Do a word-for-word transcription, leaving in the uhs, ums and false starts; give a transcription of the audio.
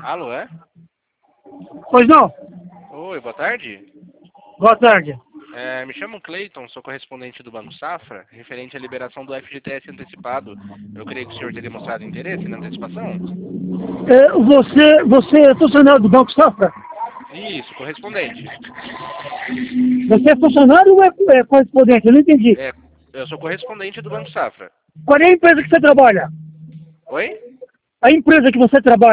Alô, é? Pois não? Oi, boa tarde. Boa tarde. É, me chamo Cleiton, sou correspondente do Banco Safra, referente à liberação do F G T S antecipado. Eu creio que o senhor teria mostrado interesse na antecipação? É, você, você é funcionário do Banco Safra? Isso, correspondente. Você é funcionário ou é, é correspondente? Eu não entendi. É, eu sou correspondente do Banco Safra. Qual é a empresa que você trabalha? Oi? A empresa que você trabalha?